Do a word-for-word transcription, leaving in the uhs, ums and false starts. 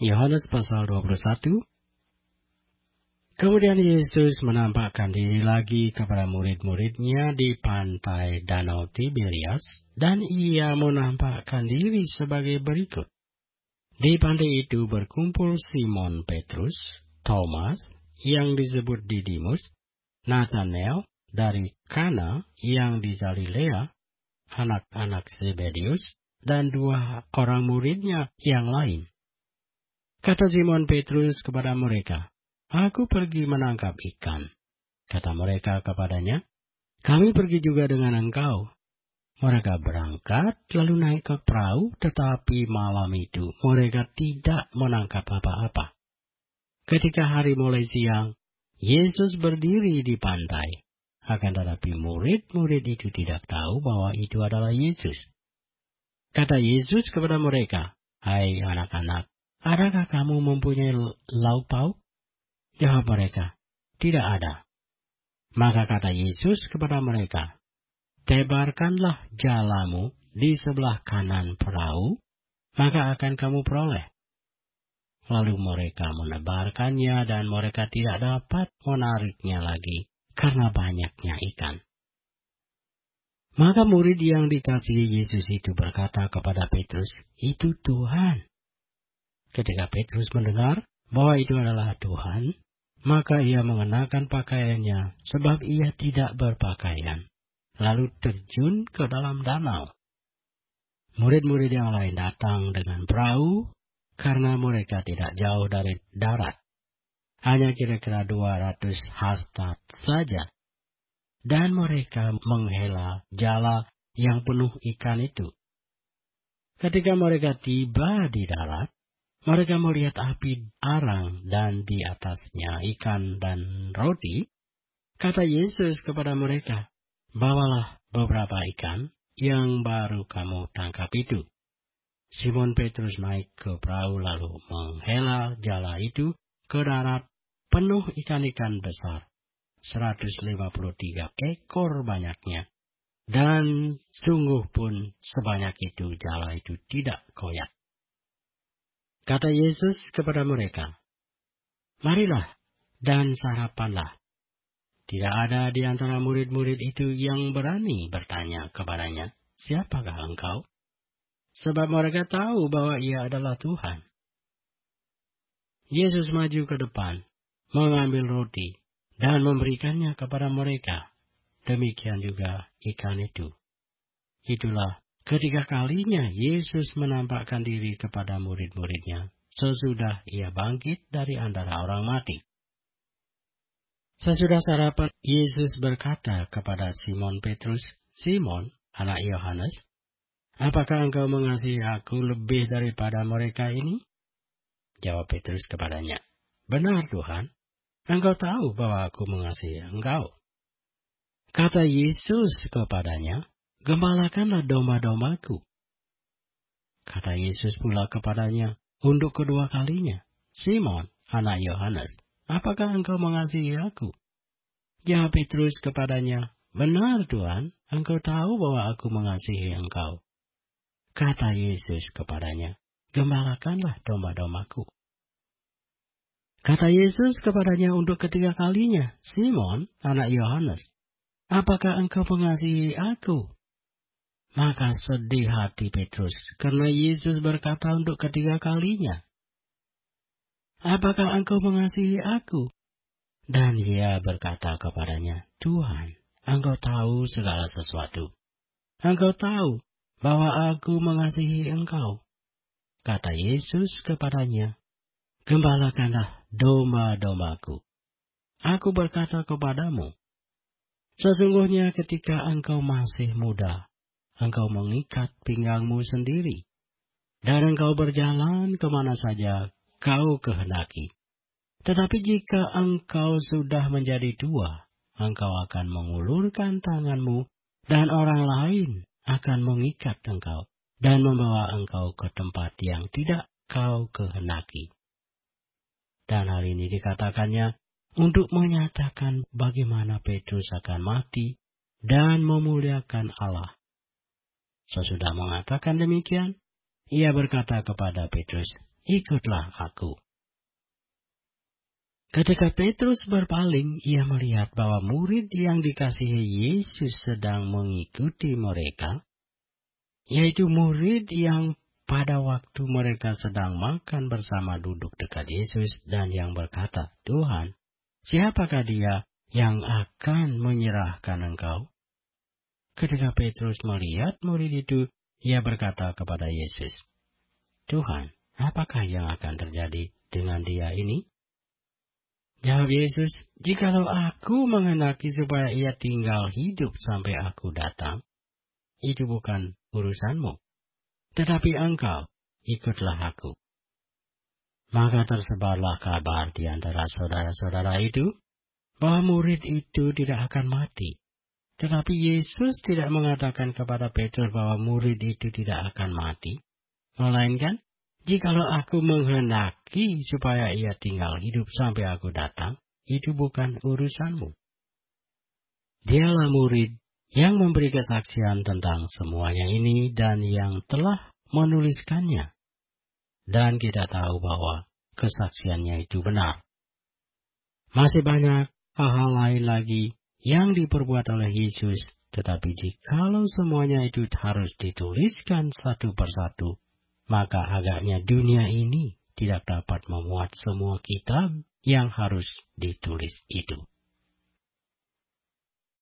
Yohanes pasal dua puluh satu. Kemudian Yesus menampakkan diri lagi kepada murid-muridnya di pantai Danau Tiberias, dan ia menampakkan diri sebagai berikut. Di pantai itu berkumpul Simon Petrus, Thomas yang disebut Didimus, Nathanael dari Kana yang di Galilea, anak-anak Zebedius, dan dua orang muridnya yang lain. Kata Simon Petrus kepada mereka, "Aku pergi menangkap ikan." Kata mereka kepadanya, "Kami pergi juga dengan engkau." Mereka berangkat lalu naik ke perahu, tetapi malam itu mereka tidak menangkap apa-apa. Ketika hari mulai siang, Yesus berdiri di pantai. Akan tetapi murid-murid itu tidak tahu bahwa itu adalah Yesus. Kata Yesus kepada mereka, "Hai anak-anak, adakah kamu mempunyai lauk pauk?" Jawab mereka, "Tidak ada." Maka kata Yesus kepada mereka, "Tebarkanlah jalamu di sebelah kanan perahu, maka akan kamu peroleh." Lalu mereka menebarkannya dan mereka tidak dapat menariknya lagi karena banyaknya ikan. Maka murid yang dikasihi Yesus itu berkata kepada Petrus, "Itu Tuhan." Ketika Petrus mendengar bahwa itu adalah Tuhan, maka ia mengenakan pakaiannya sebab ia tidak berpakaian, lalu terjun ke dalam danau. Murid-murid yang lain datang dengan perahu karena mereka tidak jauh dari darat, hanya kira-kira dua ratus hasta saja, dan mereka menghela jala yang penuh ikan itu. Ketika mereka tiba di darat, mereka melihat api arang dan di atasnya ikan dan roti. Kata Yesus kepada mereka, "Bawalah beberapa ikan yang baru kamu tangkap itu." Simon Petrus naik ke perahu lalu menghela jala itu ke darat penuh ikan-ikan besar, seratus lima puluh tiga ekor banyaknya, dan sungguh pun sebanyak itu jala itu tidak koyak. Kata Yesus kepada mereka, "Marilah dan sarapanlah." Tidak ada di antara murid-murid itu yang berani bertanya kepadanya, "Siapakah engkau?" Sebab mereka tahu bahwa ia adalah Tuhan. Yesus maju ke depan, mengambil roti, dan memberikannya kepada mereka. Demikian juga ikan itu. Itulah ketiga kalinya Yesus menampakkan diri kepada murid-muridnya sesudah ia bangkit dari antara orang mati. Sesudah sarapan, Yesus berkata kepada Simon Petrus, "Simon, anak Yohanes, apakah engkau mengasihi aku lebih daripada mereka ini?" Jawab Petrus kepadanya, "Benar Tuhan, engkau tahu bahwa aku mengasihi engkau." Kata Yesus kepadanya, "Gembalakanlah domba-dombaku." Kata Yesus pula kepadanya untuk kedua kalinya, "Simon, anak Yohanes, apakah engkau mengasihi aku?" Jawab Petrus kepadanya, "Benar Tuhan, engkau tahu bahwa aku mengasihi engkau." Kata Yesus kepadanya, "Gembalakanlah domba-dombaku." Kata Yesus kepadanya untuk ketiga kalinya, "Simon, anak Yohanes, apakah engkau mengasihi aku?" Maka sedih hati Petrus karena Yesus berkata untuk ketiga kalinya, "Apakah engkau mengasihi aku?" Dan ia berkata kepadanya, "Tuhan, engkau tahu segala sesuatu. Engkau tahu bahwa aku mengasihi engkau." Kata Yesus kepadanya, "Gembalakanlah domba-dombaku. Aku berkata kepadamu, sesungguhnya ketika engkau masih muda, engkau mengikat pinggangmu sendiri, dan engkau berjalan kemana saja kau kehendaki. Tetapi jika engkau sudah menjadi tua, engkau akan mengulurkan tanganmu, dan orang lain akan mengikat engkau, dan membawa engkau ke tempat yang tidak kau kehendaki." Dan hal ini dikatakannya untuk menyatakan bagaimana Petrus akan mati dan memuliakan Allah. Sesudah mengatakan demikian, ia berkata kepada Petrus, ikutlah aku. Ketika Petrus berpaling, ia melihat bahwa murid yang dikasihi Yesus sedang mengikuti mereka, yaitu murid yang pada waktu mereka sedang makan bersama duduk dekat Yesus dan yang berkata, "Tuhan, siapakah dia yang akan menyerahkan Engkau?" Ketika Petrus melihat murid itu, ia berkata kepada Yesus, "Tuhan, apakah yang akan terjadi dengan dia ini?" Jawab Yesus, "Jikalau aku menghendaki supaya ia tinggal hidup sampai aku datang, itu bukan urusanmu. Tetapi engkau, ikutlah aku." Maka tersebarlah kabar di antara saudara-saudara itu, bahwa murid itu tidak akan mati. Tetapi Yesus tidak mengatakan kepada Petrus bahwa murid itu tidak akan mati, melainkan, "Jikalau aku menghendaki supaya ia tinggal hidup sampai aku datang, itu bukan urusanmu." Dialah murid yang memberi kesaksian tentang semuanya ini dan yang telah menuliskannya. Dan kita tahu bahwa kesaksiannya itu benar. Masih banyak hal-hal lain lagi yang diperbuat oleh Yesus, tetapi jikalau semuanya itu harus dituliskan satu persatu, maka agaknya dunia ini tidak dapat memuat semua kitab yang harus ditulis itu.